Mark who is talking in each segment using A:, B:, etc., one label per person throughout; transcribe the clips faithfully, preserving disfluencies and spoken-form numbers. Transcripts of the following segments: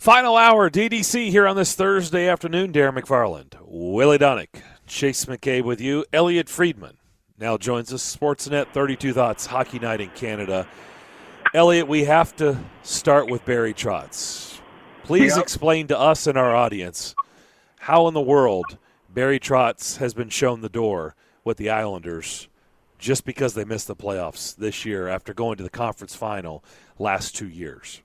A: Final hour, D D C here on this Thursday afternoon. Darren McFarland, Willie Donick, Chase McCabe with you. Elliot Friedman now joins us. Sportsnet thirty-two Thoughts, Hockey Night in Canada. Elliot, we have to start with Barry Trotz. Please yep. explain to us and our audience how in the world Barry Trotz has been shown the door with the Islanders just because they missed the playoffs this year after going to the conference final last two years.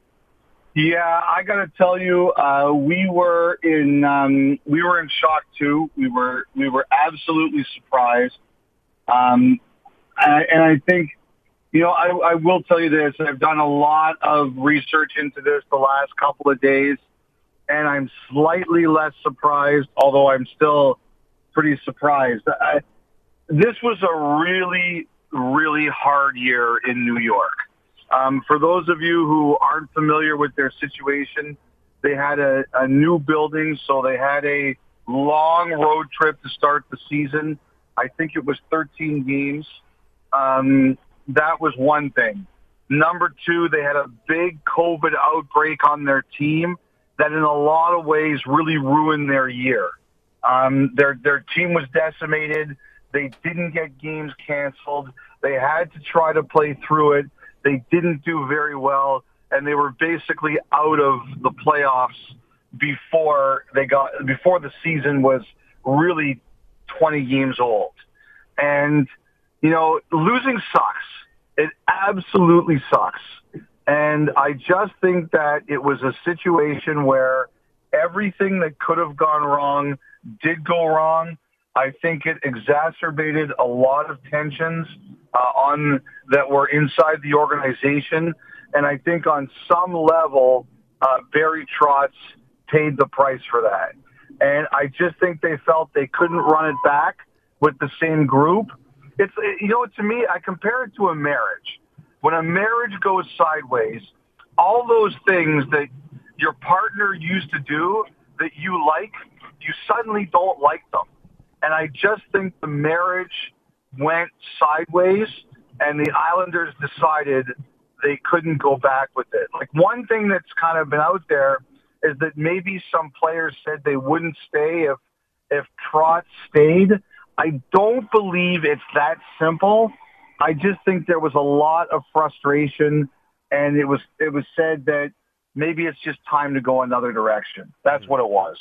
B: Yeah, I got to tell you, uh, we were in um, we were in shock too. We were we were absolutely surprised, um, and, and I think, you know, I, I will tell you this: I've done a lot of research into this the last couple of days, and I'm slightly less surprised, although I'm still pretty surprised. I, this was a really, really hard year in New York. Um, for those of you who aren't familiar with their situation, they had a, a new building, so they had a long road trip to start the season. I think it was thirteen games. Um, that was one thing. Number two, they had a big COVID outbreak on their team that in a lot of ways really ruined their year. Um, their, their team was decimated. They didn't get games canceled. They had to try to play through it. They didn't do very well, and they were basically out of the playoffs before they got before the season was really twenty games old. And, you know, losing sucks. It absolutely sucks. And I just think that it was a situation where everything that could have gone wrong did go wrong. I think it exacerbated a lot of tensions uh, on that were inside the organization. And I think on some level, uh, Barry Trotz paid the price for that. And I just think they felt they couldn't run it back with the same group. It's, you know, to me, I compare it to a marriage. When a marriage goes sideways, all those things that your partner used to do that you like, you suddenly don't like them. And I just think the marriage went sideways, and the Islanders decided they couldn't go back with it. Like, one thing that's kind of been out there is that maybe some players said they wouldn't stay if if Trotz stayed. I don't believe it's that simple. I just think there was a lot of frustration, and it was it was said that maybe it's just time to go another direction. That's what it was.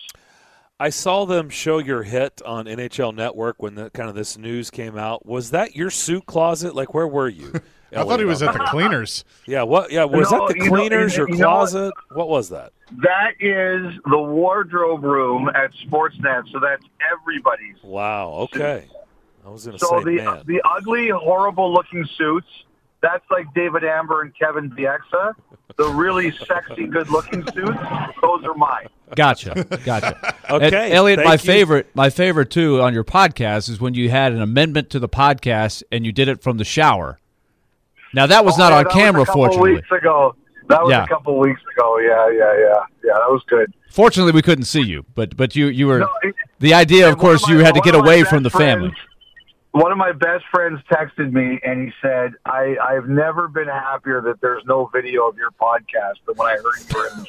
A: I saw them show your hit on N H L Network when the, kind of this news came out. Was that your suit closet? Like, where were you?
C: I thought he was at the cleaners.
A: Yeah, what? Yeah, was
B: no,
A: that the
B: you
A: cleaners,
B: know,
A: your
B: you
A: closet? What? what was that?
B: That is the wardrobe room at Sportsnet, so that's everybody's.
A: Wow, okay. I was going to
B: so
A: say,
B: the,
A: man.
B: the ugly, horrible-looking suits, that's like David Amber and Kevin Bieksa. The really sexy, good-looking suits, those are mine.
D: Gotcha, gotcha.
A: Okay,
D: and, Elliot, my
A: you.
D: favorite, my favorite too on your podcast is when you had an amendment to the podcast and you did it from the shower. Now that was
B: oh,
D: not
B: yeah,
D: on
B: that
D: camera,
B: was a couple
D: fortunately.
B: Weeks ago. That was
D: yeah.
B: a couple weeks ago. Yeah, yeah, yeah, yeah. That was good.
D: Fortunately, we couldn't see you, but but you you were
B: no, it,
D: the idea. Of course,
B: of my,
D: you had to get away from the
B: friends,
D: family.
B: One of my best friends texted me, and he said, I, I've never been happier that there's no video of your podcast than when I heard you were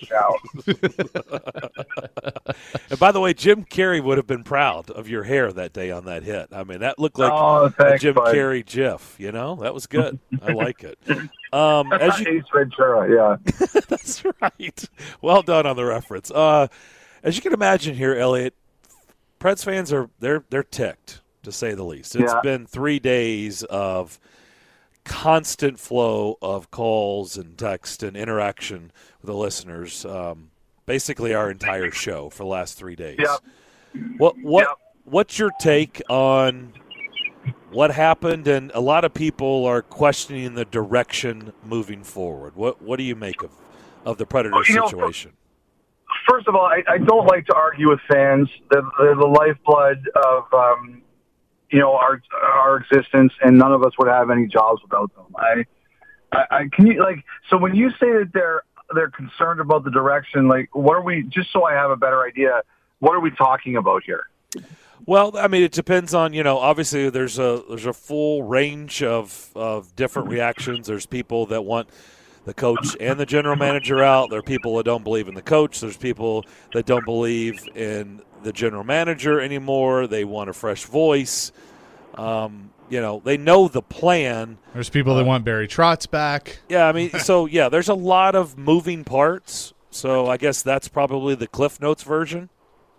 B: in the shower.
A: And by the way, Jim Carrey would have been proud of your hair that day on that hit. I mean, that looked like
B: oh, thanks,
A: a Jim
B: bud.
A: Carrey gif, you know? That was good. I like it. Um, as you,
B: Ace Ventura, yeah.
A: That's right. Well done on the reference. Uh, as you can imagine here, Elliot, Preds fans are they're they're ticked, to say the least. It's
B: yeah.
A: been three days of constant flow of calls and text and interaction with the listeners. Um, basically, our entire show for the last three days.
B: Yep.
A: What what
B: yep.
A: what's your take on what happened? And a lot of people are questioning the direction moving forward. What what do you make of of the Predator
B: well, you
A: situation?
B: Know, first of all, I, I don't like to argue with fans. They're, they're the lifeblood of um, you know our our existence, and none of us would have any jobs without them. I, I, I can you like so when you say that they're they're concerned about the direction, like what are we? Just so I have a better idea, what are we talking about here?
A: Well, I mean, it depends on, you know, obviously there's a there's a full range of, of different reactions. There's people that want the coach and the general manager out. There are people that don't believe in the coach. There's people that don't believe in the general manager anymore. They want a fresh voice. Um, you know, they know the plan.
C: There's people that
A: uh,
C: want Barry Trotz back.
A: Yeah, I mean, so, yeah, there's a lot of moving parts. So I guess that's probably the Cliff Notes version.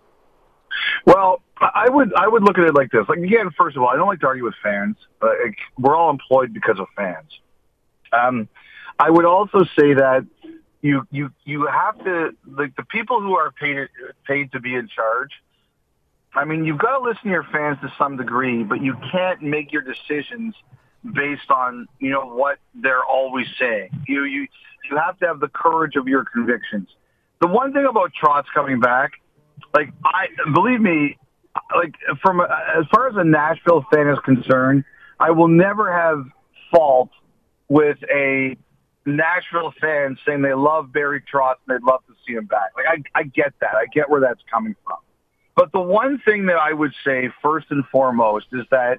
B: Well, I would I would look at it like this. Like, again, first of all, I don't like to argue with fans. But we're all employed because of fans. Um, I would also say that you you you have to, like, the people who are paid paid to be in charge. I mean, you've got to listen to your fans to some degree, but you can't make your decisions based on, you know, what they're always saying. You you you have to have the courage of your convictions. The one thing about Trotz coming back, like, I believe me, like, from a, as far as a Nashville fan is concerned, I will never have fault with a Nashville fan saying they love Barry Trotz and they'd love to see him back. Like, I, I get that. I get where that's coming from. But the one thing that I would say first and foremost is that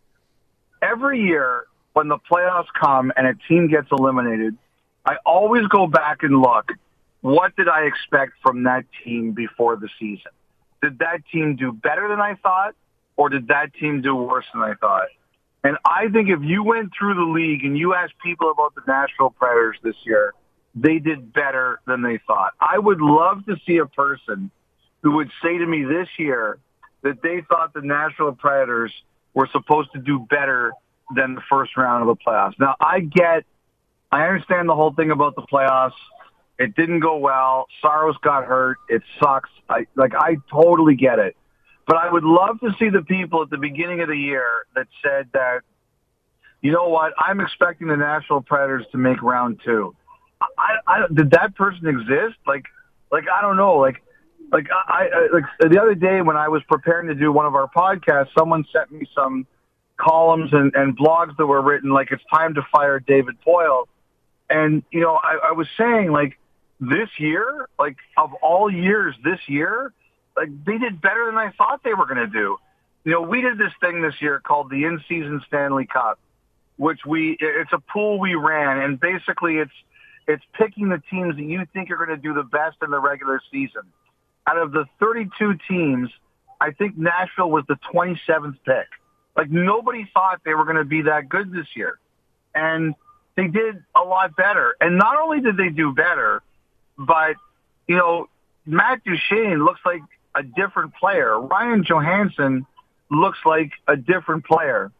B: every year when the playoffs come and a team gets eliminated, I always go back and look, what did I expect from that team before the season? Did that team do better than I thought, or did that team do worse than I thought? And I think if you went through the league and you asked people about the Nashville Predators this year, they did better than they thought. I would love to see a person who would say to me this year that they thought the Nashville Predators were supposed to do better than the first round of the playoffs. Now, I get, I understand the whole thing about the playoffs. It didn't go well. Saros got hurt. It sucks. I like. I totally get it. But I would love to see the people at the beginning of the year that said that, you know what, I'm expecting the Nashville Predators to make round two. I, I, did that person exist? Like, like I don't know. Like, like I, I like the other day when I was preparing to do one of our podcasts, someone sent me some columns and, and blogs that were written like it's time to fire David Poile. And, you know, I, I was saying, like, this year, like, of all years this year, like, they did better than I thought they were going to do. You know, we did this thing this year called the In-Season Stanley Cup, which we, it's a pool we ran, and basically it's, it's picking the teams that you think are going to do the best in the regular season. Out of the thirty-two teams, I think Nashville was the twenty-seventh pick. Like, nobody thought they were going to be that good this year. And they did a lot better. And not only did they do better, but, you know, Matt Duchene looks like a different player. Ryan Johansson looks like a different player.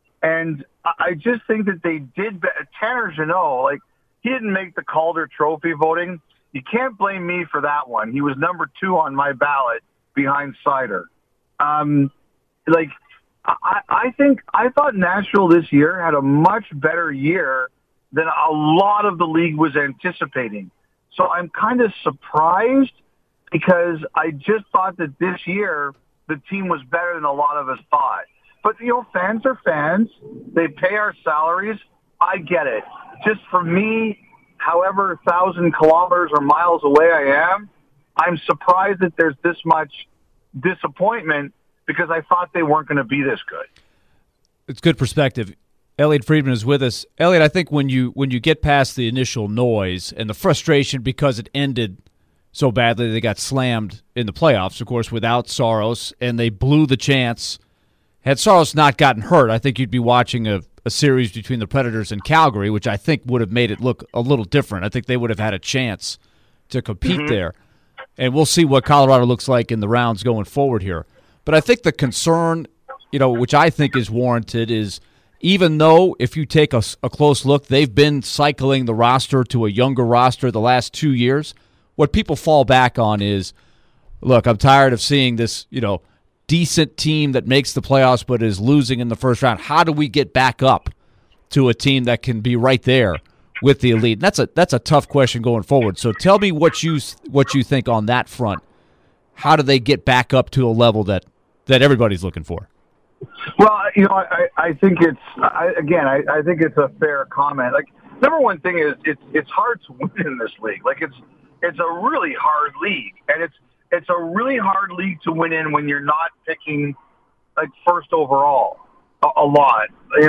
B: And I just think that they did better. Tanner Jeannot, like, he didn't make the Calder Trophy voting. You can't blame me for that one. He was number two on my ballot behind Seider. Um, like, I, I think, I thought Nashville this year had a much better year than a lot of the league was anticipating. So I'm kind of surprised because I just thought that this year the team was better than a lot of us thought. But, you know, fans are fans. They pay our salaries. I get it. Just for me, however thousand kilometers or miles away I am, I'm surprised that there's this much disappointment because I thought they weren't going to be this good.
D: It's good perspective. Elliot Friedman is with us. Elliot, I think when you when you get past the initial noise and the frustration because it ended so badly, they got slammed in the playoffs, of course, without Saros, and they blew the chance. Had Saros not gotten hurt, I think you'd be watching a, a series between the Predators and Calgary, which I think would have made it look a little different. I think they would have had a chance to compete mm-hmm. there. And we'll see what Colorado looks like in the rounds going forward here. But I think the concern, you know, which I think is warranted, is even though if you take a, a close look, they've been cycling the roster to a younger roster the last two years, what people fall back on is, look, I'm tired of seeing this, you know, decent team that makes the playoffs but is losing in the first round. How do we get back up to a team that can be right there with the elite? And that's a that's a tough question going forward. So tell me what you what you think on that front. How do they get back up to a level that, that everybody's looking for?
B: Well, you know, I, I think it's, I, again, I, I think it's a fair comment. Like, number one thing is it's it's hard to win in this league. Like, it's it's a really hard league, and it's it's a really hard league to win in when you're not picking, like, first overall a, a lot. You know,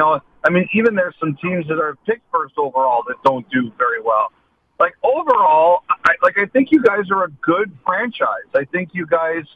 B: I mean, even there's some teams that are picked first overall that don't do very well. Like, overall, I, like, I think you guys are a good franchise. I think you guys,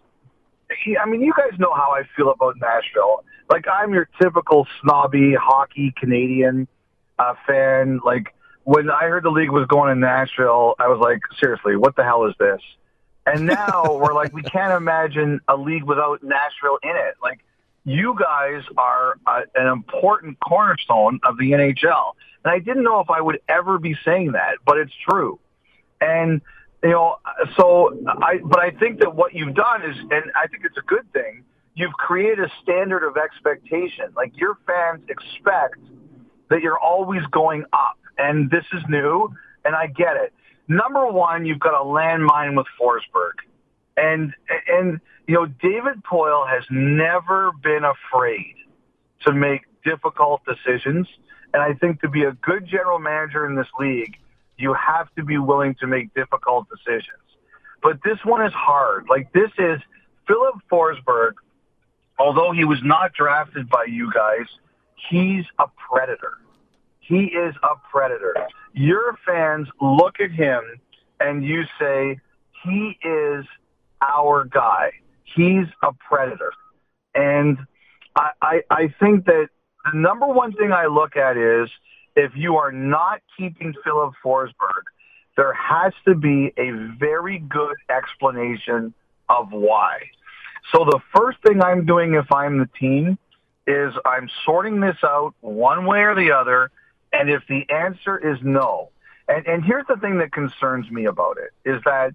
B: I mean, you guys know how I feel about Nashville. Like, I'm your typical snobby hockey Canadian uh, fan. Like, when I heard the league was going in Nashville, I was like, seriously, what the hell is this? And now we're like, we can't imagine a league without Nashville in it. Like, you guys are uh, an important cornerstone of the N H L. And I didn't know if I would ever be saying that, but it's true. And, you know, so I, but I think that what you've done is, and I think it's a good thing, you've created a standard of expectation. Like, your fans expect that you're always going up. And this is new, and I get it. Number one, you've got a landmine with Forsberg. And, and you know, David Poile has never been afraid to make difficult decisions. And I think to be a good general manager in this league, you have to be willing to make difficult decisions. But this one is hard. Like, this is Philip Forsberg, although he was not drafted by you guys, he's a predator. He is a predator. Your fans look at him and you say, he is our guy. He's a predator. And I, I, I think that the number one thing I look at is, if you are not keeping Philip Forsberg, there has to be a very good explanation of why. So the first thing I'm doing if I'm the team is I'm sorting this out one way or the other, and if the answer is no, and, and here's the thing that concerns me about it, is that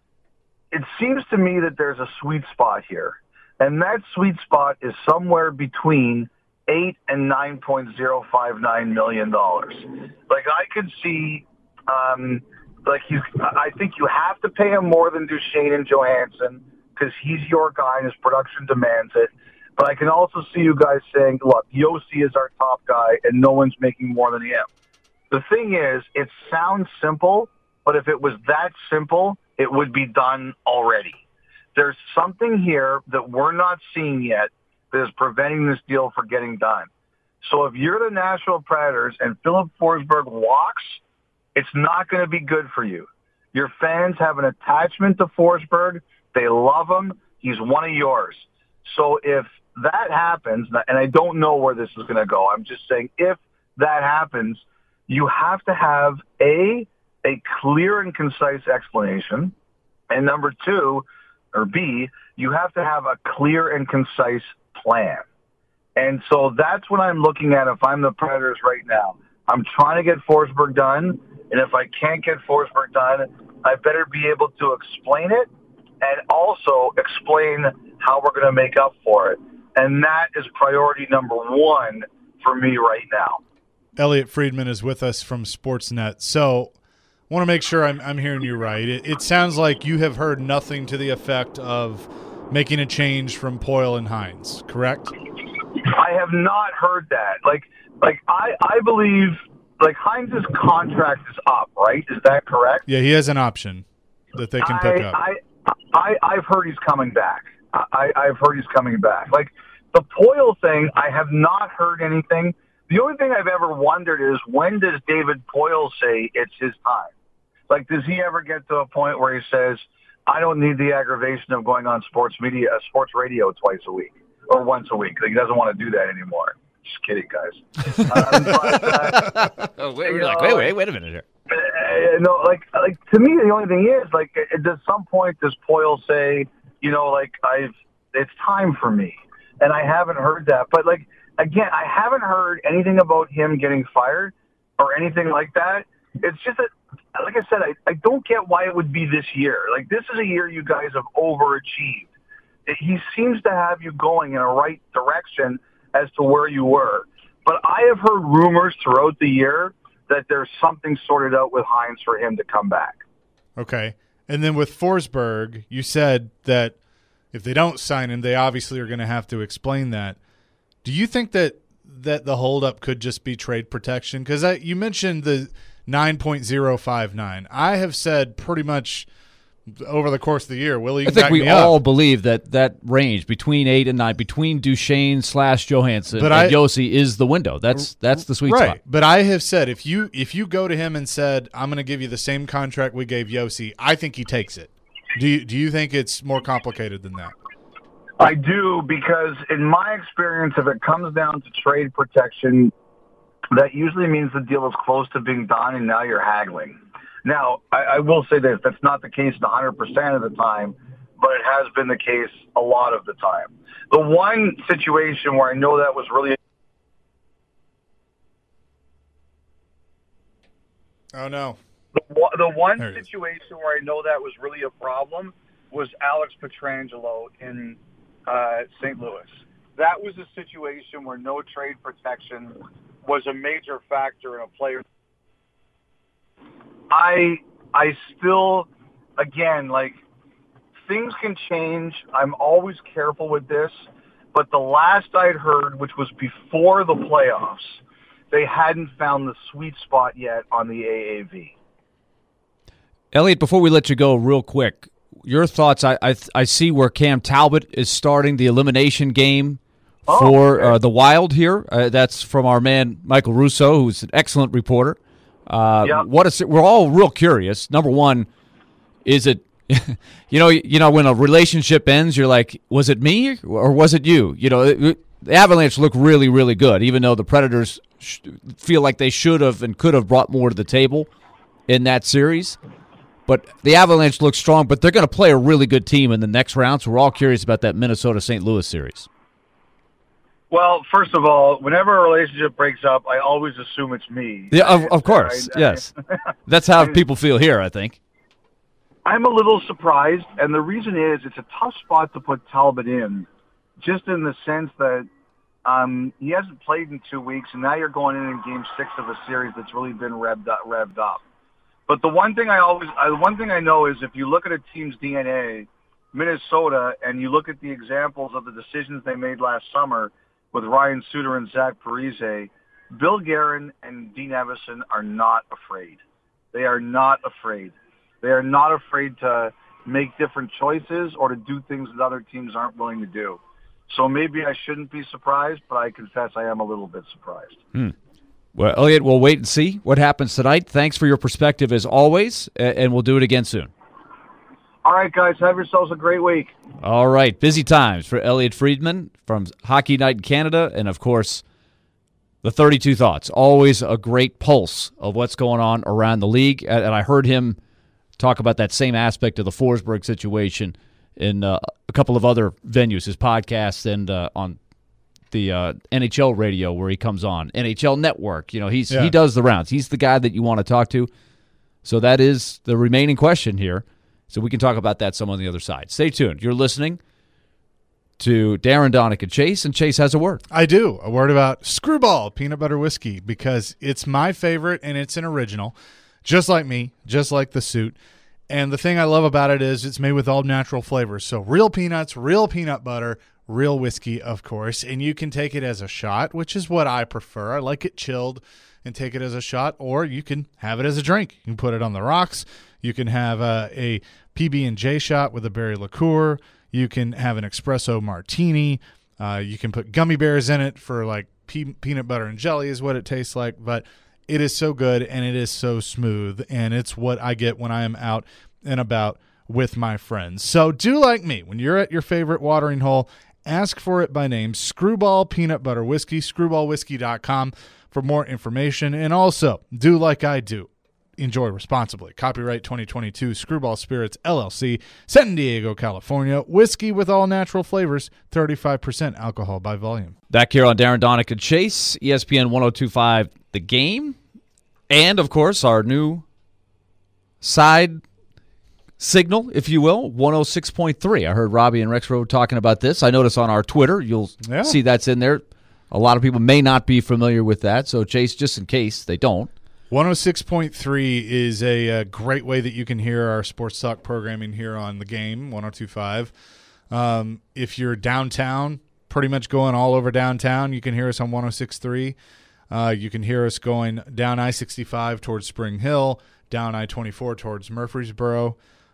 B: it seems to me that there's a sweet spot here, and that sweet spot is somewhere between eight and nine point zero five nine million dollars. Like, I could see, um, like you, I think you have to pay him more than Duchesne and Johansson because he's your guy and his production demands it. But I can also see you guys saying, look, Yossi is our top guy and no one's making more than him. The thing is, it sounds simple, but if it was that simple, it would be done already. There's something here that we're not seeing yet that is preventing this deal from getting done. So if you're the Nashville Predators and Philip Forsberg walks, it's not going to be good for you. Your fans have an attachment to Forsberg. They love him. He's one of yours. So if that happens, and I don't know where this is going to go, I'm just saying if that happens, you have to have, A, a clear and concise explanation, and number two, or B, you have to have a clear and concise plan. And so that's what I'm looking at if I'm the Predators right now. I'm trying to get Forsberg done, and if I can't get Forsberg done, I better be able to explain it and also explain how we're going to make up for it. And that is priority number one for me right now.
C: Elliotte Friedman is with us from Sportsnet. So I want to make sure I'm, I'm hearing you right. It, it sounds like you have heard nothing to the effect of making a change from Poile and Hines, correct?
B: I have not heard that. Like, like I, I believe, like, Hines' contract is up, right? Is that correct?
C: Yeah, he has an option that they can pick
B: I,
C: up.
B: I, I, I've heard he's coming back. I, I've heard he's coming back. Like, the Poile thing, I have not heard anything. The only thing I've ever wondered is, when does David Poile say it's his time? Like, does he ever get to a point where he says, I don't need the aggravation of going on sports media, uh, sports radio twice a week or once a week? Like, he doesn't want to do that anymore. Just kidding, guys. um, but, uh,
D: oh, wait, we're like, wait, wait, wait a minute here.
B: Uh, no, like, like to me, the only thing is, like, at some point does Poile say, you know, like, I've, it's time for me, and I haven't heard that. But, like, again, I haven't heard anything about him getting fired or anything like that. It's just that, like I said, I, I don't get why it would be this year. Like, this is a year you guys have overachieved. He seems to have you going in a right direction as to where you were. But I have heard rumors throughout the year that there's something sorted out with Hines for him to come back.
C: Okay. And then with Forsberg, you said that if they don't sign him, they obviously are going to have to explain that. Do you think that, that the holdup could just be trade protection? Because you mentioned the nine point zero five nine. I have said pretty much over the course of the year. Willie, you
D: I
C: can
D: think
C: back
D: we
C: me
D: all
C: up.
D: believe that that range between eight and nine, between Duchesne slash Johansson
C: But
D: and
C: I-
D: Yossi is the window. That's that's the sweet
C: Right,
D: spot.
C: but I have said if you if you go to him and said I'm going to give you the same contract we gave Yossi, I think he takes it. Do you do you think it's more complicated than that?
B: I do, because in my experience, if it comes down to trade protection, that usually means the deal is close to being done, and now you're haggling. Now, I, I will say this: that's not the case one hundred percent of the time, but it has been the case a lot of the time. The one situation where I know that was really
C: Oh no.
B: the, one- the one
C: There it is.
B: situation where I know that was really a problem was Alex Pietrangelo in uh, Saint Louis. That was a situation where no trade protection was a major factor in a player. I I still, again, like, things can change. I'm always careful with this. But the last I'd heard, which was before the playoffs, they hadn't found the sweet spot yet on the A A V.
D: Elliot, before we let you go real quick, your thoughts. I I, I see where Cam Talbot is starting the elimination game
B: Oh,
D: for
B: okay.
D: uh, the Wild here. Uh, that's from our man Michael Russo, who's an excellent reporter. Uh,
B: Yep.
D: What is it? We're all real curious. Number one, is it you know you know when a relationship ends, you're like, was it me or was it you? You know, it, it, the Avalanche look really really good, even though the Predators sh- feel like they should have and could have brought more to the table in that series. But the Avalanche look strong, but they're going to play a really good team in the next round, so we're all curious about that Minnesota-Saint Louis series.
B: Well, first of all, whenever a relationship breaks up, I always assume it's me.
D: Yeah, of, of course,
B: I- I-
D: yes. That's how people feel here, I think.
B: I'm a little surprised, and the reason is it's a tough spot to put Talbot in, just in the sense that um, he hasn't played in two weeks, and now you're going in in Game Six of a series that's really been revved up. Revved up. But the one thing I always, uh, the one thing I know is if you look at a team's D N A, Minnesota, and you look at the examples of the decisions they made last summer with Ryan Suter and Zach Parise, Bill Guerin and Dean Evison are not afraid. They are not afraid. They are not afraid to make different choices or to do things that other teams aren't willing to do. So maybe I shouldn't be surprised, but I confess I am a little bit surprised.
D: Hmm. Well, Elliot, we'll wait and see what happens tonight. Thanks for your perspective as always, and we'll do it again soon.
B: All right, guys, have yourselves a great week.
D: All right, busy times for Elliot Friedman from Hockey Night in Canada, and of course, the thirty-two Thoughts. Always a great pulse of what's going on around the league, and I heard him talk about that same aspect of the Forsberg situation in uh, a couple of other venues, his podcast and uh, on the uh, N H L radio where he comes on, N H L Network. You know, he's
C: Yeah.
D: he does the rounds. He's the guy that you want to talk to. So that is the remaining question here. So we can talk about that some on the other side. Stay tuned. You're listening to Darren, Donick, and Chase, and Chase has a word.
C: I do. A word about Screwball Peanut Butter Whiskey because it's my favorite and it's an original, just like me, just like the suit. And the thing I love about it is it's made with all natural flavors. So real peanuts, real peanut butter, real whiskey, of course. And you can take it as a shot, which is what I prefer. I like it chilled and take it as a shot, or you can have it as a drink. You can put it on the rocks. You can have a, a P B and J shot with a berry liqueur. You can have an espresso martini. Uh, you can put gummy bears in it for like pe- peanut butter and jelly is what it tastes like. But it is so good and it is so smooth. And it's what I get when I am out and about with my friends. So do like me. When you're at your favorite watering hole, ask for it by name, Screwball Peanut Butter Whiskey, screwball whiskey dot com for more information. And also do like I do. Enjoy responsibly. Copyright twenty twenty-two Screwball Spirits, L L C, San Diego, California. Whiskey with all natural flavors, thirty-five percent alcohol by volume.
D: Back here on Darren, Donick, and Chase, E S P N ten twenty-five, The Game, and, of course, our new side signal, if you will, one oh six point three. I heard Robbie and Rexroad talking about this. I notice on our Twitter, you'll
C: Yeah.
D: see that's in there. A lot of people may not be familiar with that, so, Chase, just in case they don't.
C: one oh six point three is a, a great way that you can hear our sports talk programming here on The Game, one oh two point five. Um, if you're downtown, pretty much going all over downtown, you can hear us on one oh six point three. Uh, you can hear us going down I sixty-five towards Spring Hill, down I twenty-four towards Murfreesboro.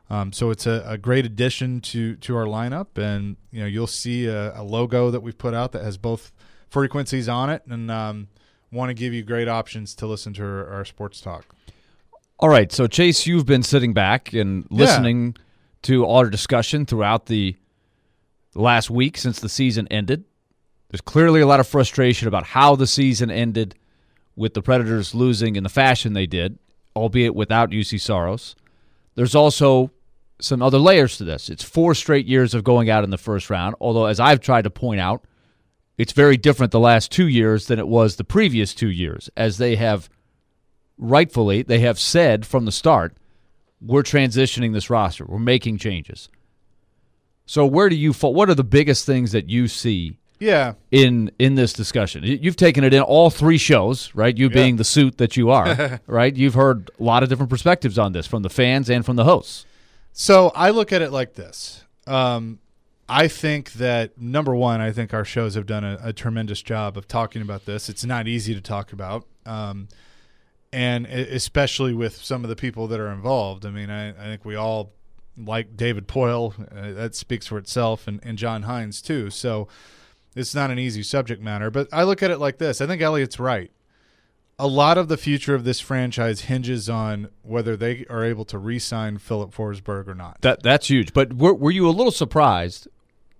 C: Um, so it's a, a great addition to to our lineup, and you know you'll see a, a logo that we've put out that has both frequencies on it, and um, want to give you great options to listen to our, our sports talk.
D: All right, so Chase, you've been sitting back and listening yeah. to all our discussion throughout the last week since the season ended. There's clearly a lot of frustration about how the season ended with the Predators losing in the fashion they did, albeit without U C Saros. There's also some other layers to this. It's four straight years of going out in the first round, although as I've tried to point out, it's very different the last two years than it was the previous two years, as they have rightfully, they have said from the start, we're transitioning this roster. We're making changes. So where do you fall? What are the biggest things that you see
C: yeah.
D: in in this discussion? You've taken it in all three shows, right? You yeah. being the suit that you are, right? You've heard a lot of different perspectives on this from the fans and from the hosts.
C: So I look at it like this. Um, I think that, number one, I think our shows have done a, a tremendous job of talking about this. It's not easy to talk about, um, and especially with some of the people that are involved. I mean, I, I think we all like David Poile. Uh, that speaks for itself, and, and John Hines too. So it's not an easy subject matter. But I look at it like this. I think Elliott's right. A lot of the future of this franchise hinges on whether they are able to re-sign Philip Forsberg or not.
D: That That's huge. But were, were you a little surprised,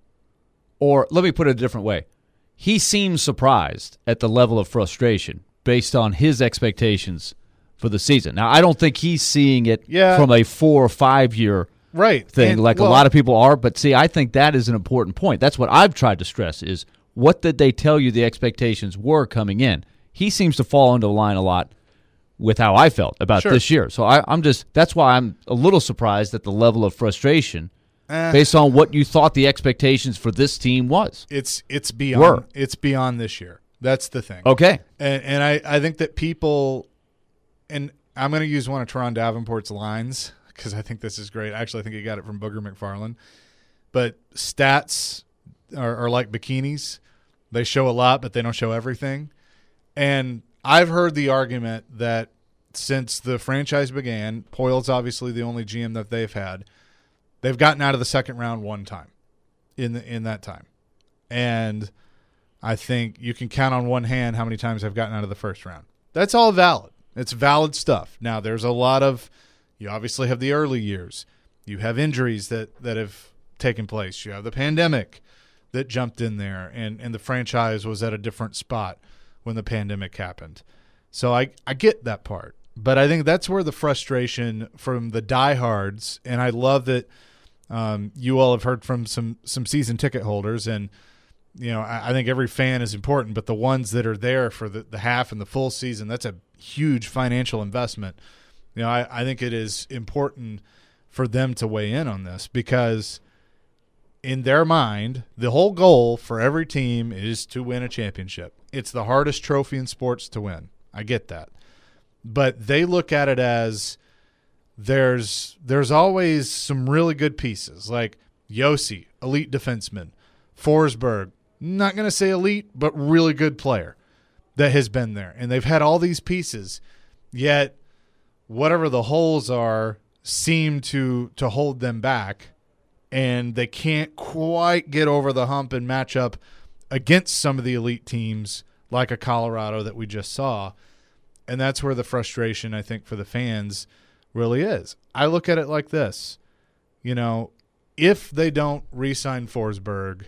D: or let me put it a different way. He seems surprised at the level of frustration based on his expectations for the season. Now, I don't think he's seeing it
C: yeah.
D: from a four or five-year
C: right.
D: thing
C: and,
D: like
C: well,
D: a lot of people are. But, see, I think that is an important point. That's what I've tried to stress is what did they tell you the expectations were coming in? He seems to fall into the line a lot with how I felt about
C: sure.
D: this year. So I, I'm just – that's why I'm a little surprised at the level of frustration
C: uh,
D: based on what you thought the expectations for this team was.
C: It's it's beyond
D: were.
C: It's beyond this year. That's the thing.
D: Okay.
C: And, and I, I think that people – and I'm going to use one of Teron Davenport's lines because I think this is great. Actually, I think he got it from Booger McFarland. But stats are, are like bikinis. They show a lot, but they don't show everything. And I've heard the argument that since the franchise began, Poile's obviously the only G M that they've had, they've gotten out of the second round one time in the, in that time. And I think you can count on one hand how many times they've gotten out of the first round. That's all valid. It's valid stuff. Now, there's a lot of – you obviously have the early years. You have injuries that, that have taken place. You have the pandemic that jumped in there, and, and the franchise was at a different spot when the pandemic happened. So I, I get that part. But I think that's where the frustration from the diehards, and I love that um, you all have heard from some some season ticket holders, and you know I, I think every fan is important, but the ones that are there for the, the half and the full season, that's a huge financial investment. You know, I, I think it is important for them to weigh in on this because in their mind, the whole goal for every team is to win a championship. It's the hardest trophy in sports to win. I get that. But they look at it as there's there's always some really good pieces, like Yossi, elite defenseman, Forsberg, not going to say elite, but really good player that has been there. And they've had all these pieces, yet whatever the holes are seem to to hold them back, and they can't quite get over the hump and match up against some of the elite teams like a Colorado that we just saw. And that's where the frustration, I think, for the fans really is. I look at it like this. You know, if they don't re-sign Forsberg,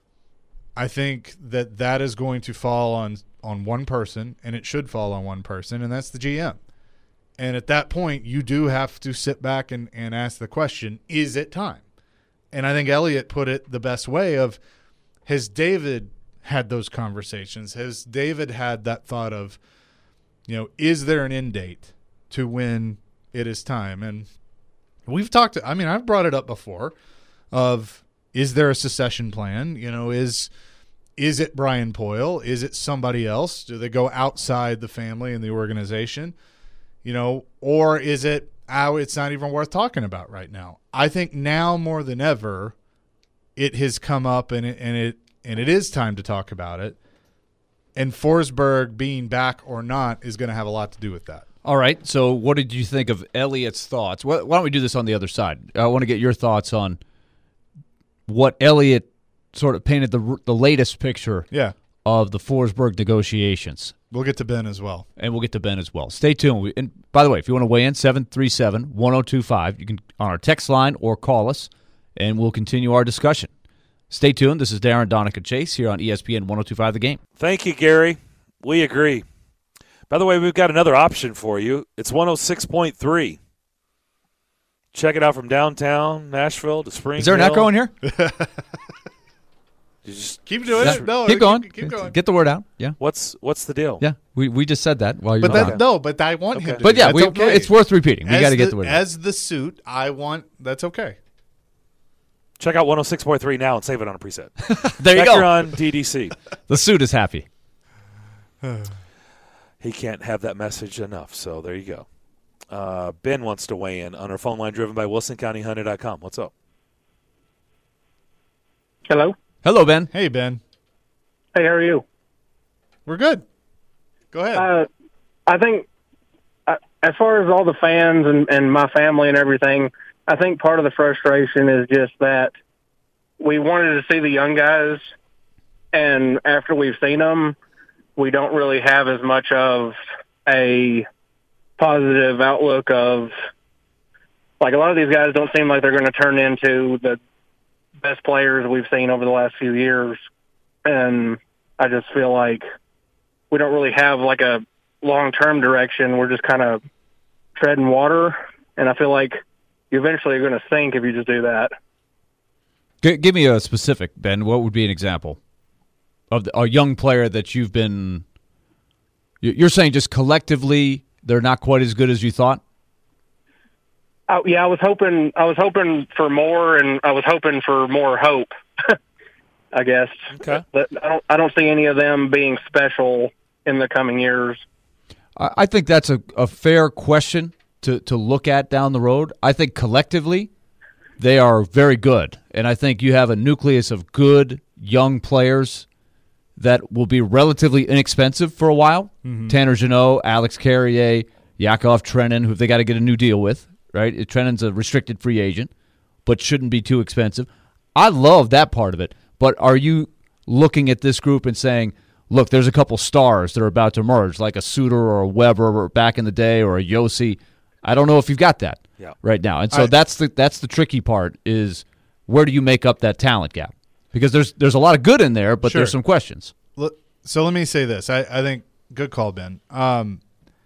C: I think that that is going to fall on, on one person, and it should fall on one person, and that's the G M. And at that point, you do have to sit back and, and ask the question, is it time? And I think Elliott put it the best way of, has David had those conversations? Has David had that thought of, you know, is there an end date to when it is time? And we've talked – I mean, I've brought it up before of, is there a succession plan? You know, is is it Brian Poile? Is it somebody else? Do they go outside the family and the organization? You know, or is it, oh, it's not even worth talking about right now? I think now more than ever, it has come up and it, and it and it is time to talk about it. And Forsberg being back or not is going to have a lot to do with that.
D: All right. So, what did you think of Elliott's thoughts? Why don't we do this on the other side? I want to get your thoughts on what Elliott sort of painted the the latest picture
C: Yeah.
D: of the Forsberg negotiations.
C: We'll get to Ben as well.
D: And we'll get to Ben as well. Stay tuned. We, and by the way, if you want to weigh in, seven three seven, one oh two five, you can on our text line or call us, and we'll continue our discussion. Stay tuned. This is Darren, Donica Chase here on E S P N one oh two point five The Game.
A: Thank you, Gary. We agree. By the way, we've got another option for you. It's one oh six point three. Check it out from downtown Nashville to Springfield.
D: Is there an echo in here?
A: Just,
C: Keep doing
D: Yeah.
C: it. No,
D: keep going.
C: Keep, keep going.
D: Get the word out. Yeah.
A: what's what's the deal?
D: Yeah. We we just said that while you
C: But
D: were
C: that,
D: on.
C: no, but I want him
A: Okay.
C: to.
D: But
C: do
D: yeah,
C: that.
D: we,
C: That's okay.
D: it's worth repeating. We
C: As
D: got to get
C: the-
D: the word out.
C: As the suit, I want. That's okay.
A: Check out one oh six point three now and save it on a preset.
D: There you
A: Check
D: go.
A: on D D C.
D: The suit is happy.
A: He can't have that message enough, so there you go. Uh, Ben wants to weigh in on our phone line driven by Wilson County Hunter dot com. What's up?
E: Hello.
D: Hello, Ben.
C: Hey, Ben.
E: Hey, how are you?
C: We're good. Go ahead.
E: Uh, I think, uh, as far as all the fans and, and my family and everything, I think part of the frustration is just that we wanted to see the young guys, and after we've seen them, we don't really have as much of a positive outlook of, like, a lot of these guys don't seem like they're going to turn into the best players we've seen over the last few years. And I just feel like we don't really have like a long-term direction. We're just kind of treading water. And I feel like you eventually are going to sink if you just do that.
D: G- give me a specific, Ben. What would be an example of the, a young player that you've been – you're saying just collectively they're not quite as good as you thought?
E: Oh, yeah, I was hoping I was hoping for more, and I was hoping for more hope, I guess.
A: Okay.
E: But I don't I don't see any of them being special in the coming years.
D: I, I think that's a, a fair question to, to look at down the road. I think collectively they are very good, and I think you have a nucleus of good young players that will be relatively inexpensive for a while. Mm-hmm. Tanner Jeannot, Alex Carrier, Yakov Trenin, who they got to get a new deal with. Right, Trenin's a restricted free agent, but shouldn't be too expensive. I love that part of it. But are you looking at this group and saying, look, there's a couple stars that are about to emerge, like a Suter or a Weber or back in the day or a Yossi? I don't know if you've got that
A: yeah.
D: right now. And so
C: I,
D: that's the that's the tricky part is where do you make up that talent gap? Because there's there's a lot of good in there, but
C: Sure.
D: there's some questions.
C: So let me say this. I, I think good call, Ben. Um,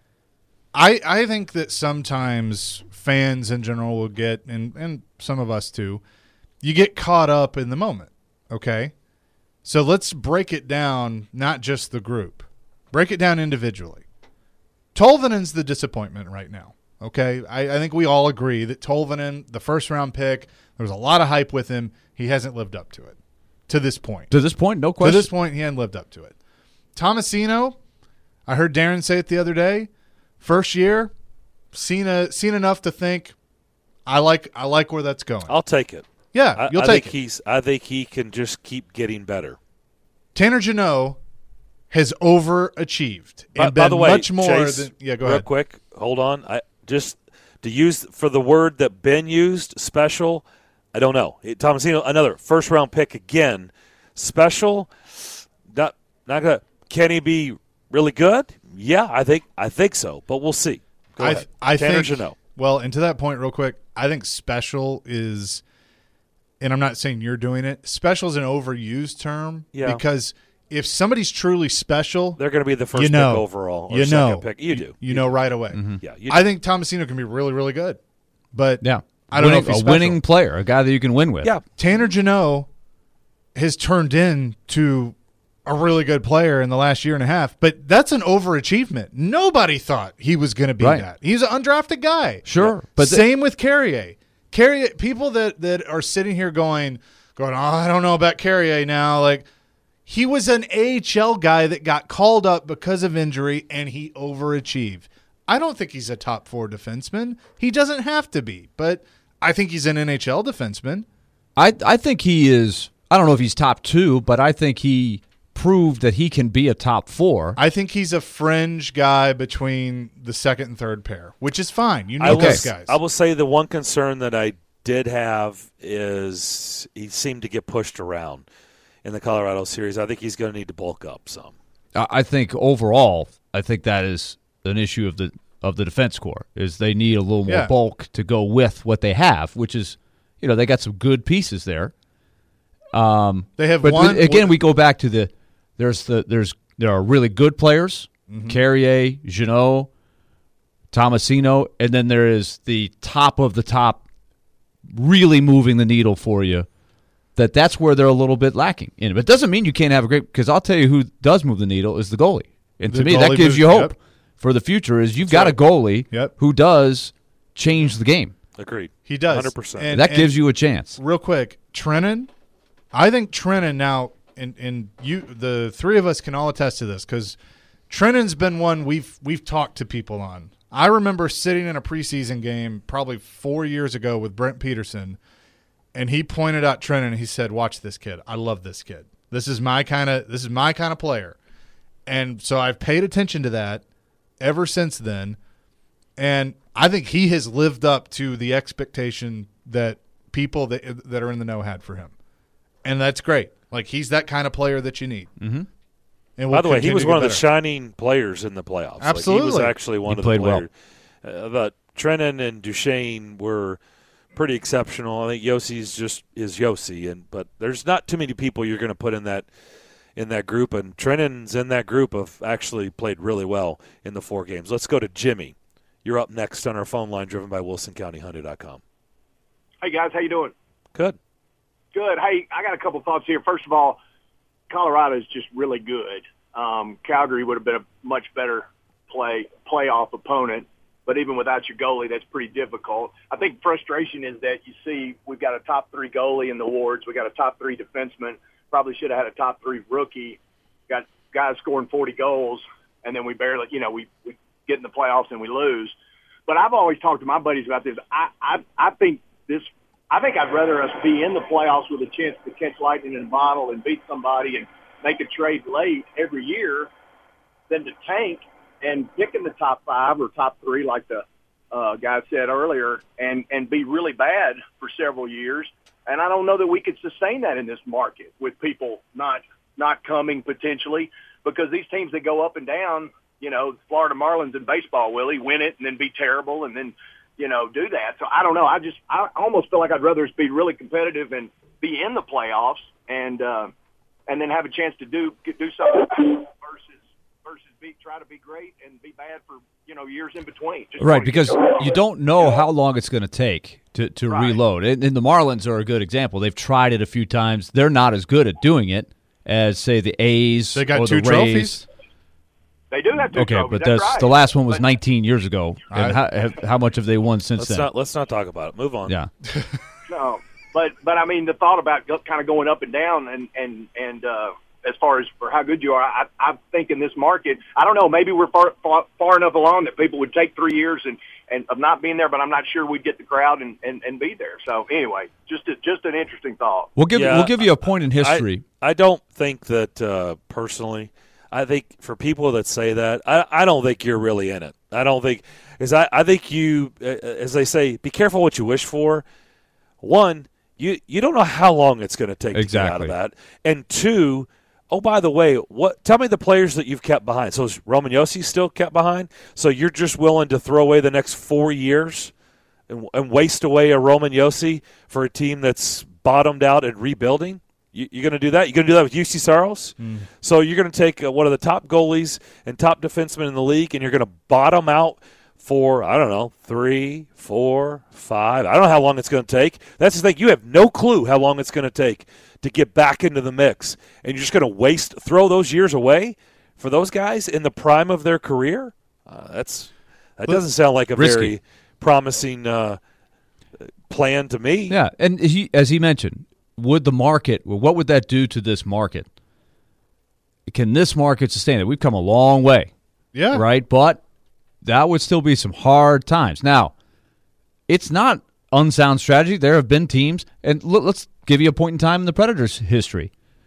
C: I I think that sometimes fans in general will get, and, and some of us too, you get caught up in the moment, okay? So let's break it down, not just the group. Break it down individually. Tolvanen's the disappointment right now, okay? I, I think we all agree that Tolvanen, the first-round pick, there was a lot of hype with him. He hasn't lived up to it to this point.
D: To this point, no
C: To
D: question.
C: this point, he hadn't lived up to it. Tomasino, I heard Darren say it the other day, first year, seen a, seen enough to think I like I like where that's going.
A: I'll take it.
C: Yeah,
A: I,
C: you'll
A: I
C: take
A: think
C: it.
A: he's. I think he can just keep getting better.
C: Tanner Jeannot has overachieved and
A: By,
C: been
A: by the way,
C: much more
A: Chase,
C: than yeah. Go
A: real
C: ahead.
A: quick, hold on. I just to use for the word that Ben used, special. I don't know. It, Tomasino, another first round pick again. Special. Not not gonna. Can he be really good? Yeah, I think I think so. But we'll see. Go
C: I
A: ahead.
C: I
A: Tanner
C: think
A: Jeannot.
C: well, and to that point, real quick, I think special is, and I'm not saying you're doing it. Special is an overused term
A: Yeah.
C: because if somebody's truly special,
A: They're going to be the first
C: you know,
A: pick overall. Or
C: you
A: second
C: know,
A: pick. You do.
C: You, know right away.
D: Mm-hmm.
A: Yeah. You
C: I think Tomasino can be really, really good, but
D: Yeah.
C: I don't
D: winning,
C: know if he's
D: a winning
C: special.
D: player, a guy that you can win with.
A: Yeah.
C: Tanner Jeannot has turned into a really good player in the last year and a half, but that's an overachievement. Nobody thought he was going to be
D: Right.
C: that. He's an undrafted guy.
D: Sure.
C: But
D: But the-
C: same with Carrier. Carrier, people that, that are sitting here going, going, oh, I don't know about Carrier now. Like, he was an A H L guy that got called up because of injury, and he overachieved. I don't think he's a top four defenseman. He doesn't have to be, but I think he's an N H L defenseman.
D: I I think he is. I don't know if he's top two, but I think he proved that he can be a top four.
C: I think he's a fringe guy between the second and third pair, which is fine. You know
A: I
C: those
A: will,
C: guys.
A: I will say the one concern that I did have is he seemed to get pushed around in the Colorado series. I think he's going to need to bulk up some.
D: I think overall, I think that is an issue of the of the defense corps, is they need a little more
C: Yeah.
D: bulk to go with what they have, which is, you know, they got some good pieces there. Um,
C: They have
D: but
C: one-
D: again, we go back to the there's the there's there are really good players,
C: Mm-hmm.
D: Carrier, Jeannot, Tomasino, and then there is the top of the top, really moving the needle for you. That that's where they're a little bit lacking. And it doesn't mean you can't have a great, because I'll tell you who does move the needle is the goalie, and to
C: The
D: me that
C: goalie
D: gives
C: moves-
D: you hope
C: yep.
D: for the future. Is you've
C: That's
D: got a goalie
C: Yep.
D: who does change the game.
A: Agreed.
C: He does.
A: one hundred percent.
C: And-
D: That gives you a chance.
C: Real quick, Trennan, I think Trennan now, and, and you, the three of us can all attest to this, because Trennan's been one we've we've talked to people on. I remember sitting in a preseason game probably four years ago with Brent Peterson, and he pointed out Trennan and he said, "Watch this kid. I love this kid. This is my kind of this is my kind of player." And so I've paid attention to that ever since then, and I think he has lived up to the expectation that people that that are in the know had for him, and that's great. Like, he's that kind of player that you need. Mm-hmm. And
A: By the way, he was one of the
C: better.
A: shining players in the playoffs.
C: Absolutely.
A: Like, he was actually one
D: He
A: of
D: played
A: the
D: well.
A: players. Uh, but Trennan and Duchesne were pretty exceptional. I think Yossi's just is Yossi, and but there's not too many people you're going to put in that in that group, and Trennan's in that group of actually played really well in the four games. Let's go to Jimmy. You're up next on our phone line, driven by Wilson County Hyundai dot com.
F: Hey, guys, how you doing?
A: Good.
F: Good. Hey, I got a couple thoughts here. First of all, Colorado is just really good. Um, Calgary would have been a much better play playoff opponent, but even without your goalie, that's pretty difficult. I think frustration is that you see we've got a top three goalie in the awards. We got a top three defenseman. Probably should have had a top three rookie. Got guys scoring forty goals, and then we barely, you know, we, we get in the playoffs and we lose. But I've always talked to my buddies about this. I, I, I think this. I think I'd rather us be in the playoffs with a chance to catch lightning in a bottle and beat somebody and make a trade late every year than to tank and pick in the top five or top three, like the uh, guy said earlier, and, and be really bad for several years. And I don't know that we could sustain that in this market with people not not coming potentially, because these teams that go up and down, you know, Florida Marlins in baseball, Willie, win it and then be terrible and then, you know, do that. So I don't know. I just I almost feel like I'd rather us be really competitive and be in the playoffs and uh, and then have a chance to do do something versus versus be try to be great and be bad for, you know, years in between. Just
D: Right,
F: wanna
D: because
F: get going.
D: you don't know how long it's going to take to, to
F: Right.
D: reload. And, and the Marlins are a good example. They've tried it a few times. They're not as good at doing it as, say, the A's
C: They got
D: or
C: two
D: the Rays.
C: trophies.
F: They do have two
D: Okay,
F: trophies.
D: but
F: That's
D: that's
F: right.
D: the last one was
F: But-
D: nineteen years ago. And
C: I-
D: how, have- how much have they won since
A: Let's
D: then?
A: not let's not talk about it. Move on.
D: Yeah.
F: No, but but I mean the thought about go, kind of going up and down and and and uh, as far as for how good you are, I, I think in this market, I don't know. Maybe we're far, far far enough along that people would take three years and, and of not being there, but I'm not sure we'd get the crowd and, and, and be there. So anyway, just a, just an interesting thought.
D: We'll give
A: Yeah,
D: we'll give you a point in history.
A: I, I don't think that uh, personally. I think for people that say that, I, I don't think you're really in it. I don't think because I, I think you, uh, as they say, be careful what you wish for. One, you you don't know how long it's going to take to get out
D: Exactly.
A: of that, and two, oh by the way, what? Tell me the players that you've kept behind. So is Roman Yossi still kept behind? So you're just willing to throw away the next four years and, and waste away a Roman Yossi for a team that's bottomed out and rebuilding? You, you're going to do that? You're going to do that with U C Saros?
C: Mm.
A: So you're going to take uh, one of the top goalies and top defensemen in the league, and you're going to bottom out for, I don't know, three, four, five. I don't know how long it's going to take. That's the thing. You have no clue how long it's going to take to get back into the mix, and you're just going to waste, throw those years away for those guys in the prime of their career? Uh, that's That doesn't sound like a
D: Risky.
A: very promising uh, plan to me.
D: Yeah, and he, as he mentioned, would the market, well, what would that do to this market? Can this market sustain it? We've come a long way,
C: Yeah.
D: right? But that would still be some hard times. Now, it's not unsound strategy. There have been teams, and l- let's give you a point in time in the Predators' history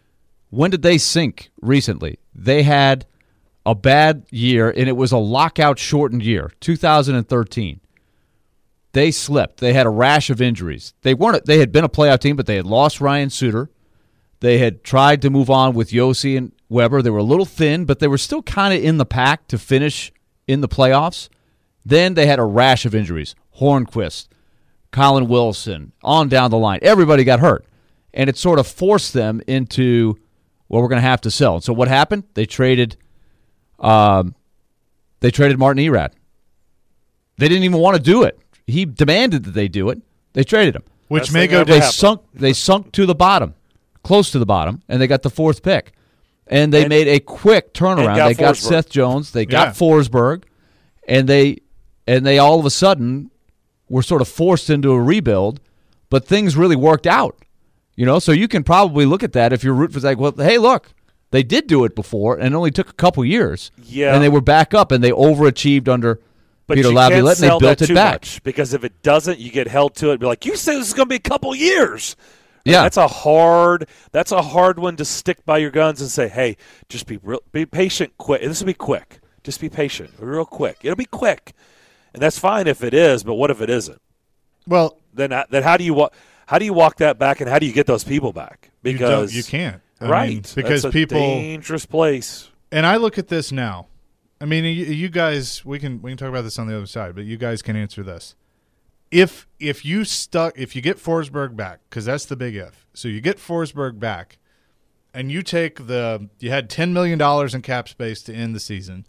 D: When did they sink recently? They had a bad year, and it was a lockout-shortened year, two thousand thirteen. They slipped. They had a rash of injuries. They weren't. They had been a playoff team, but they had lost Ryan Suter. They had tried to move on with Yossi and Weber. They were a little thin, but they were still kind of in the pack to finish in the playoffs. Then they had a rash of injuries. Hornquist, Colin Wilson, on down the line. Everybody got hurt. And it sort of forced them into, well, we're going to have to sell. So what happened? They traded um, they traded Martin Erad. They didn't even want to do it. He demanded that they do it. They traded him.
C: Which
A: Best
C: may
A: thing
C: go
A: ever
C: down.
D: They sunk they sunk to the bottom, close to the bottom, and they got the fourth pick. And they
A: And-
D: made a quick turnaround.
A: got
D: They got
A: Forsberg.
D: Seth Jones. They got
C: Yeah.
D: Forsberg. And they and they all of a sudden were sort of forced into a rebuild, but things really worked out. You know, so you can probably look at that if you're rooting for like, well, hey, look, they did do it before, and it only took a couple years.
A: Yeah.
D: And they were back up, and they overachieved under
A: But
D: Peter
A: you
D: Laviolette,
A: can't
D: and they
A: sell
D: built
A: that
D: it
A: too
D: back.
A: much, because if it doesn't, you get held to it. Be like, you said this is going to be a couple years.
D: Yeah.
A: That's a hard. That's a hard one to stick by your guns and say, "Hey, just be real, be patient. Quick. This will be quick. Just be patient, real quick. It'll be quick, and that's fine if it is. But what if it isn't?
C: Well,
A: Then, then how do you wa- how do you walk that back, and how do you get those people back?
C: you, don't,
A: Because
C: you can't. I
A: right?
C: mean, because
A: that's a
C: people
A: dangerous place.
C: and I look at this now. I mean, you, you guys, we can we can talk about this on the other side, but you guys can answer this. If if you stuck, if you get Forsberg back, because that's the big if. So you get Forsberg back, and you take the you had ten million dollars in cap space to end the season.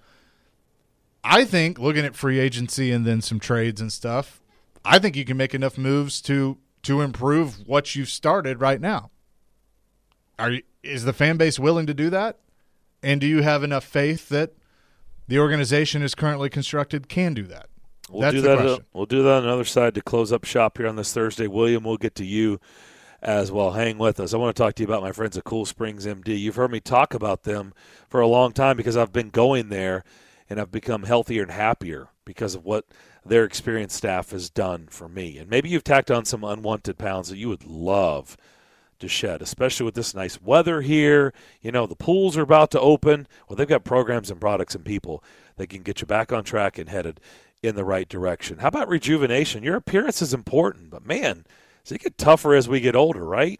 C: I think looking at free agency and then some trades and stuff, I think you can make enough moves to to improve what you've started right now. Are you, is the fan base willing to do that? And do you have enough faith that the organization is currently constructed can do that?
A: We'll
C: That's
A: do
C: the
A: that.
C: question.
A: We'll do that on the other side to close up shop here on this Thursday. William, we'll get to you as well. Hang with us. I want to talk to you about my friends at Cool Springs M D. You've heard me talk about them for a long time because I've been going there and I've become healthier and happier because of what their experienced staff has done for me. And maybe you've tacked on some unwanted pounds that you would love to shed, especially with this nice weather here. You know, the pools are about to open. Well, they've got programs and products and people that can get you back on track and headed in the right direction. How about rejuvenation? Your appearance is important, but man, does it get tougher as we get older, right?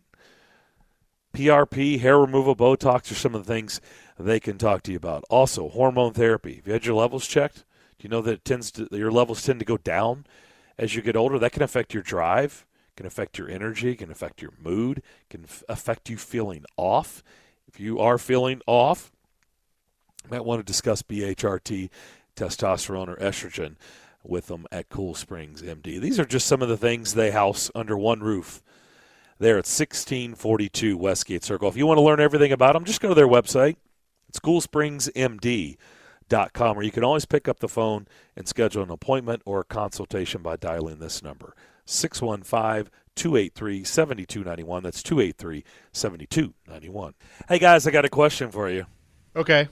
A: P R P, hair removal, Botox are some of the things they can talk to you about. Also, hormone therapy. Have you had your levels checked? Do you know that it tends to, your levels tend to go down as you get older? That can affect your drive, can affect your energy, can affect your mood, can f- affect you feeling off. If you are feeling off, you might want to discuss B H R T, testosterone, or estrogen with them at Cool Springs M D. These are just some of the things they house under one roof there at sixteen forty-two Westgate Circle. If you want to learn everything about them, just go to their website. It's cool springs m d dot com, or you can always pick up the phone and schedule an appointment or a consultation by dialing this number, six one five, two eight three, seven two nine one. That's two eight three, seven two nine one. Hey, guys, I got a question for you.
C: Okay.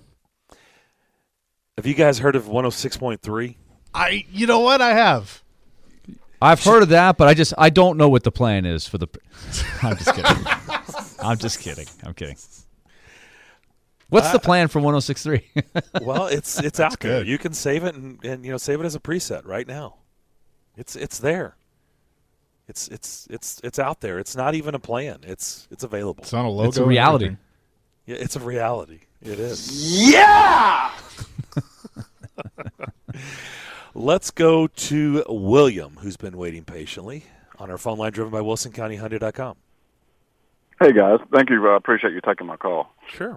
A: Have you guys heard of one oh six point three?
C: I you know what I have.
D: I've heard of that, but I just I don't know what the plan is for the. I'm just kidding. I'm just kidding. I'm kidding. What's
A: Uh,
D: the plan for one oh six point three?
A: Well, it's it's out there.
C: good.
A: You can save it and, and you know save it as a preset right now. It's it's there. It's it's it's it's out there. It's not even a plan. It's it's available.
C: It's on a logo.
D: It's a
C: and
D: reality.
C: everything.
A: Yeah, it's a reality. It is.
F: Yeah!
A: Let's go to William, who's been waiting patiently on our phone line, driven by Wilson County Hyundai dot com.
G: Hey, guys. Thank you. I appreciate you taking my call.
A: Sure.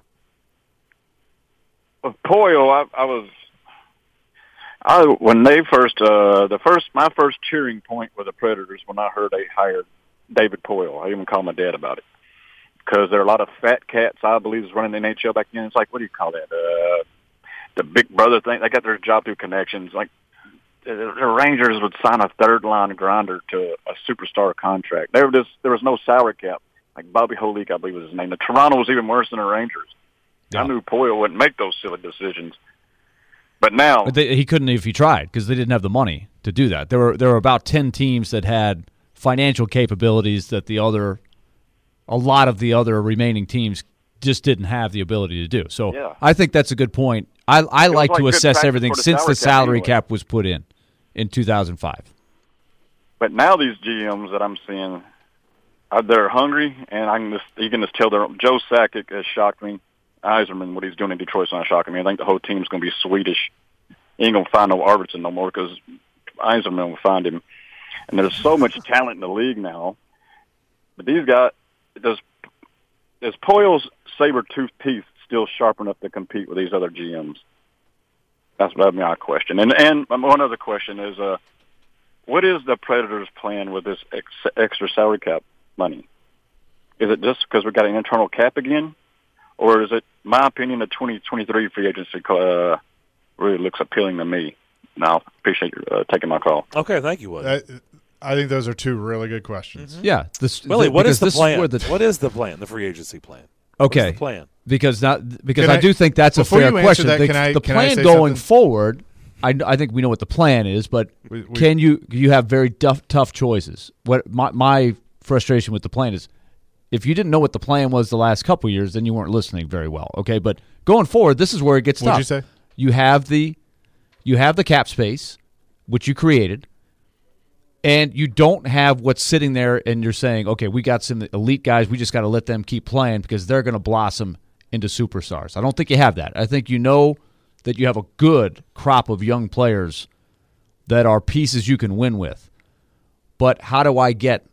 G: With Poyo, I, I was, I when they first, uh, the first, my first cheering point with the Predators when I heard they hired David Poyo. I even called my dad about it because there are a lot of fat cats, I believe, is running the N H L back then. It's like, what do you call that? Uh, the Big Brother thing. They got their job through connections. Like the, the Rangers would sign a third line grinder to a superstar contract. There was there was no salary cap. Like Bobby Holik, I believe was his name. The Toronto was even worse than the Rangers.
D: Yeah.
G: I knew Poyle wouldn't make those silly decisions. But now,
D: But they, he couldn't if he tried because they didn't have the money to do that. There were there were about ten teams that had financial capabilities that the other, a lot of the other remaining teams just didn't have the ability to do. So
G: Yeah.
D: I think that's a good point. I, I like,
G: like
D: to
G: good
D: assess
G: practice
D: everything
G: for the
D: since the
G: salary cap
D: salary
G: anyway.
D: cap was put in in two thousand five.
G: But now these G Ms that I'm seeing, uh, they're hungry, and I can just you can just tell they're. Joe Sakic has shocked me. Eiserman, what he's doing in Detroit's not shocking me. I think the whole team's going to be Swedish. He ain't going to find no Arvidsson no more because Eiserman will find him. And there's so much talent in the league now. But these guys, does does Poyle's saber-toothed teeth still sharp enough to compete with these other G Ms? That's what my question. And and one other question is, uh, what is the Predators' plan with this ex- extra salary cap money? Is it just because we've got an internal cap again? Or is it, my opinion, the twenty twenty-three free agency uh, really looks appealing to me? Now, appreciate you uh, taking my call.
A: Okay, thank you, Willie.
C: I, I think those are two really good questions.
A: Mm-hmm.
D: Yeah. This,
A: Willie,
D: the,
A: what is
D: because
A: the
D: this
A: plan?
D: where the,
A: what is the plan, the free agency plan?
D: okay.
A: What is the plan?
D: Because not because
C: Can
D: I,
C: I-
D: do think that's a
C: before
D: fair
C: you answer
D: question.
C: that,
D: the
C: can I-
D: the
C: can I
D: plan
C: say
D: going
C: something?
D: forward, I, I think we know what the plan is, but
C: We- we-
D: can you you have very tough tough choices? What my my frustration with the plan is, if you didn't know what the plan was the last couple of years, then you weren't listening very well. Okay, but going forward, this is where it gets
C: What'd
D: tough.
C: you say?
D: You have the you have the cap space, which you created. And you don't have what's sitting there and you're saying, okay, we got some elite guys. We just got to let them keep playing because they're going to blossom into superstars. I don't think you have that. I think you know that you have a good crop of young players that are pieces you can win with. But how do I get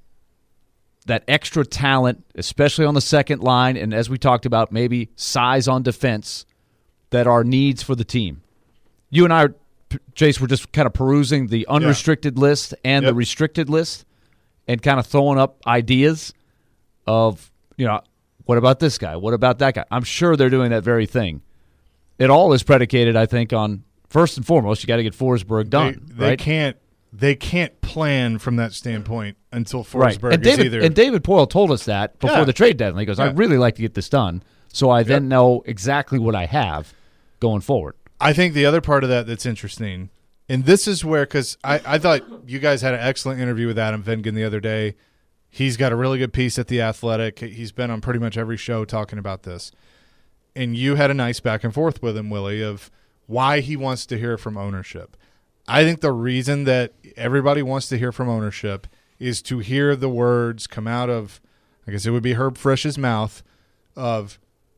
D: that extra talent, especially on the second line, and as we talked about, maybe size on defense that are needs for the team? You and I are Jace, we're just kind of perusing the unrestricted yeah. list and
C: yep.
D: the restricted list and kind of throwing up ideas of, you know, what about this guy? What about that guy? I'm sure they're doing that very thing. It all is predicated, I think, on, first and foremost, you got to get Forsberg done.
C: They, they
D: right?
C: can't they can't plan from that standpoint until Forsberg
D: right. and
C: is
D: David,
C: either.
D: And David Poyle told us that before
C: Yeah.
D: the trade deadline. He goes,
C: Yeah.
D: I'd really like to get this done so I then
C: Yep.
D: know exactly what I have going forward.
C: I think the other part of that that's interesting, and this is where, because I, I thought you guys had an excellent interview with Adam Vingan the other day. He's got a really good piece at The Athletic. He's been on pretty much every show talking about this. And you had a nice back and forth with him, Willie, of why he wants to hear from ownership. I think the reason that everybody wants to hear from ownership is to hear the words come out of, I guess it would be Herb Frisch's mouth, of,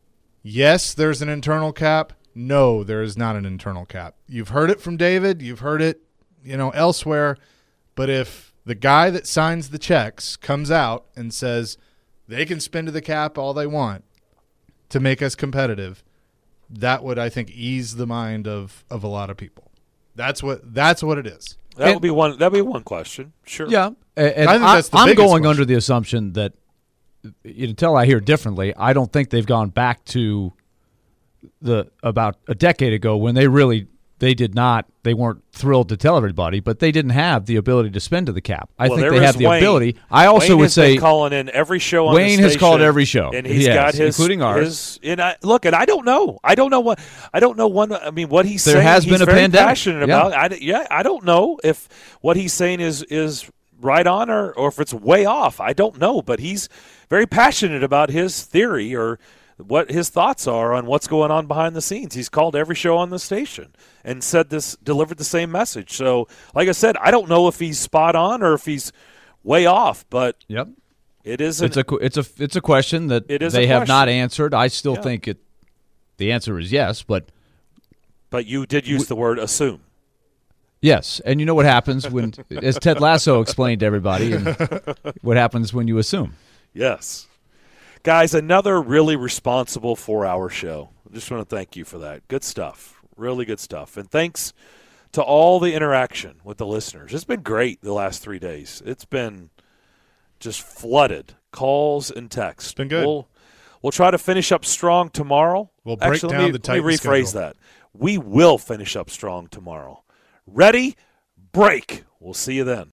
C: yes, there's an internal cap. No, there is not an internal cap. You've heard it from David. You've heard it, you know, elsewhere. But if the guy that signs the checks comes out and says they can spend to the cap all they want to make us competitive, that would, I think, ease the mind of, of a lot of people. That's what that's what it is.
A: That
D: And-
A: would be one. That'd be one question. Sure.
D: Yeah, and, and
C: I think
D: I,
C: that's the
D: I'm
C: biggest
D: going
C: question.
D: under the assumption that until I hear differently, I don't think they've gone back to the about a decade ago when they really they did not they weren't thrilled to tell everybody, but they didn't have the ability to spend to the cap. I
A: Well,
D: think
A: there
D: they
A: is
D: have the
A: Wayne.
D: ability. I also
A: Wayne
D: would
A: has
D: say
A: been calling in every show on
D: Wayne
A: the
D: has
A: station,
D: called every show,
A: and he's
D: yes,
A: got his,
D: including ours.
A: His, and I, look, and I don't know. I don't know what. I don't know one. I mean, what he's
D: There
A: saying.
D: has
A: he's
D: been a
A: very
D: pandemic.
A: passionate
D: Yeah.
A: about. I, yeah, I don't know if what he's saying is is right on or or if it's way off. I don't know, but he's very passionate about his theory or what his thoughts are on what's going on behind the scenes. He's called every show on the station and said this, delivered the same message. So, like I said, I don't know if he's spot on or if he's way off, but
D: Yep.
A: it is an,
D: It's a it's a it's a question that
A: It is a
D: they have not
A: question.
D: answered. I still
A: Yeah.
D: think it. The answer is yes, but
A: but you did use the word assume.
D: yes. And you know what happens when, as Ted Lasso explained to everybody, and what happens when you assume.
A: Yes. Guys, another really responsible four-hour show. I just want to thank you for that. Good stuff. Really good stuff. And thanks to all the interaction with the listeners. It's been great the last three days. It's been just flooded. Calls and texts. It's
C: been good.
A: We'll, we'll try to finish up strong tomorrow.
C: We'll break
A: Actually,
C: down
A: let me,
C: the
A: let me
C: Titan
A: rephrase
C: schedule.
A: that. We will finish up strong tomorrow. Ready? Break. We'll see you then.